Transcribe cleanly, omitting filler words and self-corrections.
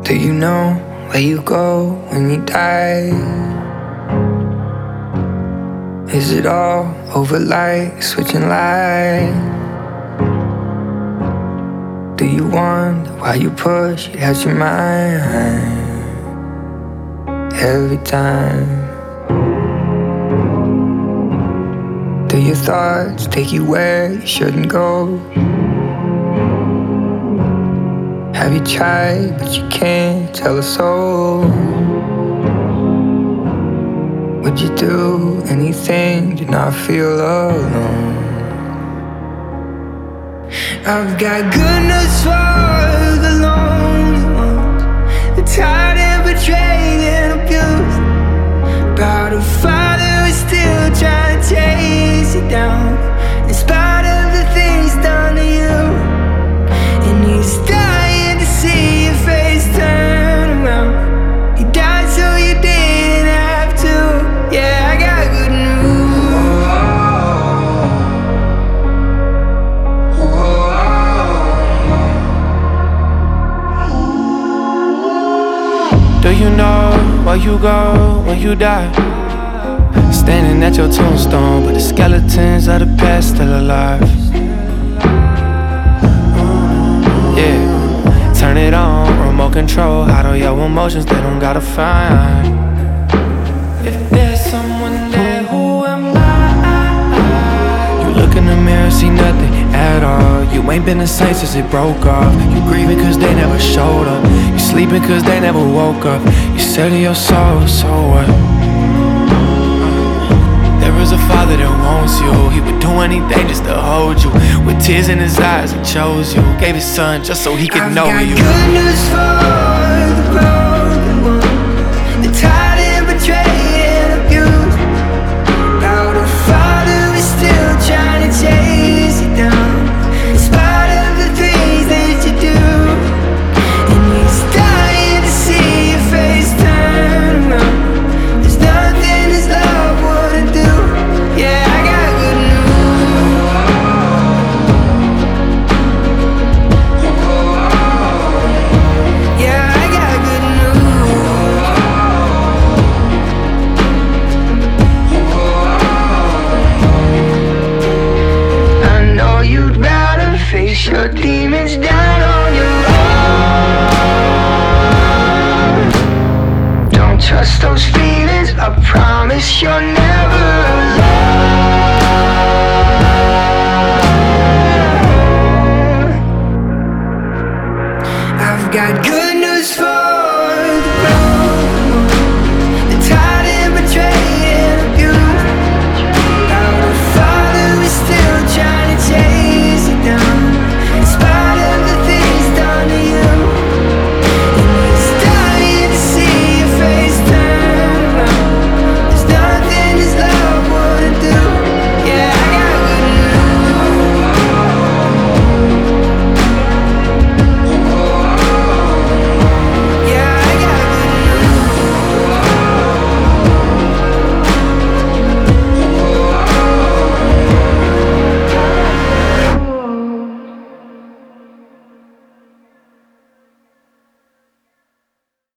Do you know where you go when you die? Is it all over like switching lights? Do you wonder why you push it out your mind every time? Do your thoughts take you where you shouldn't go? Have you tried, but you can't tell a soul? Would you do anything to not feel alone? I've got good news for the lonely ones, the tired and betrayed and abused, about a father who's still trying to chase you down, in spite of the things done to you. And he's dying to see your face turn around. He died so you didn't have to. Yeah, I got good news. Do you know where you go when you die? Standing at your tombstone, but the skeletons of the past still alive. Yeah, turn it on, remote control. Hide all your emotions, they don't gotta find. If there's someone there, who am I? You look in the mirror, see nothing at all. You ain't been the same since it broke off. You grieving cause they never showed up. You sleeping cause they never woke up. You said to your soul, so what? There is a father that wants you. He would do anything just to hold you. With tears in his eyes, he chose you. Gave his son just so he could know you. I've got good news for the broken ones, the tired and betrayed and abused, about a father who's still trying to chase you down, in spite of the things that you do. And he's dying to see your face turn around. There's nothing his love wouldn't do. Yeah, I got good news. Yeah, I got good news. I know you'd rather face your demons down on your own. Don't trust those feelings, I promise you're never alone. I've got good